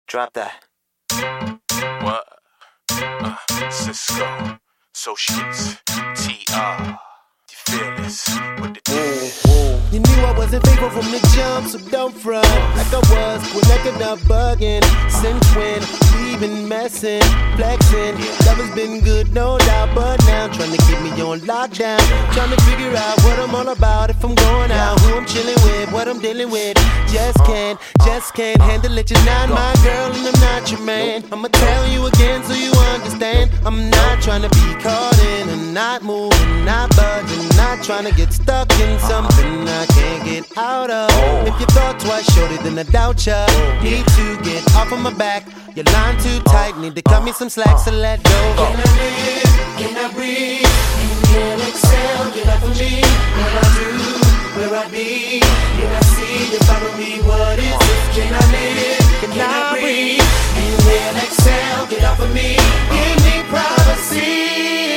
Drop that. What? Cisco, Associates, TR, you feel this? With the You knew I wasn't faithful from the jump, so don't front like I was when I could not bugging. Since when we been messing, flexing, love has been good, no doubt, but now trying to keep me on lockdown, trying to figure out what I'm all about. If I'm going out, who I'm chilling with, what I'm dealing with. Just can't handle it. You're not my girl and I'm not your man. I'ma tell you again so you understand. I'm not trying to be caught in and not moving, not budging, not trying to get stuck in something I can't get out of. If you thought twice, shorty, then I doubt ya. Need to get off of my back. Your line too tight, need to cut me some slack, so let go. Can I live? Can I breathe? Inhale, exhale, get off of me. What I do, where I be? Can I see you follow me? What is it? Can I live? Can I breathe? Inhale, exhale, get off of me. Give me privacy.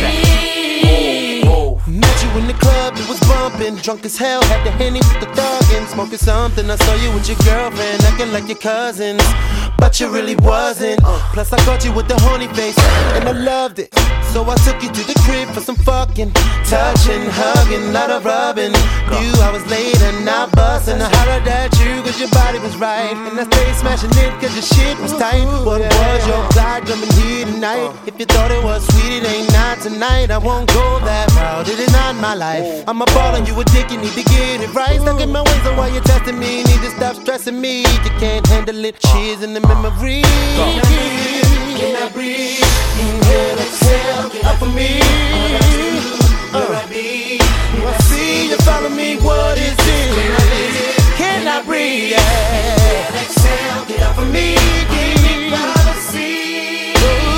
Met you in the club, it was bumping. Drunk as hell, had the Henny with the thuggin'. Smoking something, I saw you with your girlfriend, acting like your cousins, but you really wasn't. Plus I caught you with the horny face, and I loved it. So I took you to the crib for some fucking, touching, hugging, lot of rubbing. Few hours later, now bustin'. I hollered at you cause your body was right, and I stayed smashing it cause your shit was tight. What was your glide coming here tonight? If you thought it was sweet, it ain't not tonight. I won't go that route, it is not my life. I'm a ball and you a dick, you need to get it right. Stuck in my ways on why you're testing me, need to stop stressing me. You can't handle it, cheers in the memory. Can I breathe? Inhale, exhale, get off of me. What I do, where I be? I see you follow me, what is it? Can I live? Can I breathe? Inhale, exhale, get off of me. Give me privacy.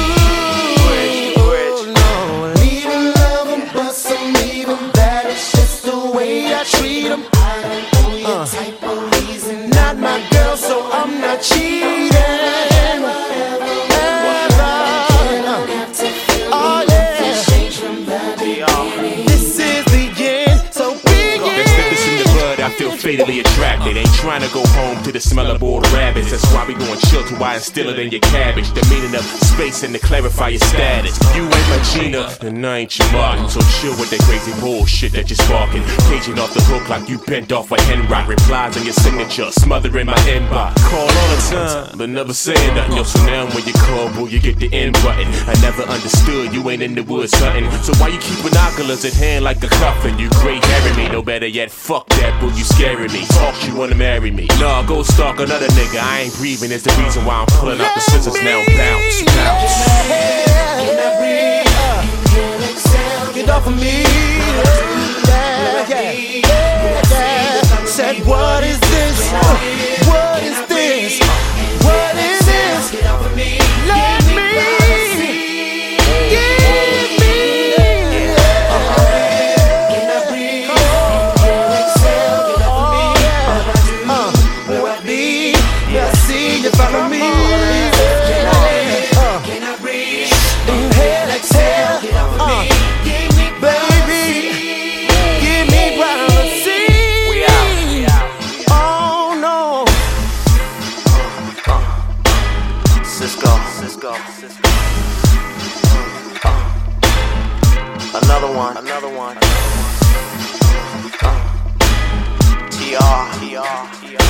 Oh no, leaving love 'em, but some leaving that. It's just the way I treat 'em. I don't owe you type of reason. Not my girl, so I'm not cheating. fatally attracted. Ain't trying to go home to the smell of boiled rabbits. That's why we gon' chill till I instill it in your cabbage. The meaning of space and to clarify your status. You ain't my Gina, and I ain't your Martin. So chill with that crazy bullshit that you're sparking. Caging off the hook like you bent off a hen rock. Replies on your signature, smothering my inbox. Call all the time, but never saying nothing. Yo, so now when you call, boo, you get the end button. I never understood you ain't in the woods hunting. So why you keep binoculars at hand like a coffin? You gray hairing me, no better yet, fuck that, boo, you scaring me. Talk, you wanna marry me. Nah, go stalk another nigga. I ain't breathing, it's the reason why I'm pulling out the scissors now. Bounce, bounce. Can I breathe? Inhale, exhale, Get off of me. Said, what is this? What is this? What is this? get off of me. Let me. Give me. Can I breathe? Inhale, exhale, get off of me. What I do, where I be. I see you follow me. Can I breathe? Inhale, exhale. Get off of me. Give me Baby, give me privacy. We out. Oh no. Cisco. Another one. TR.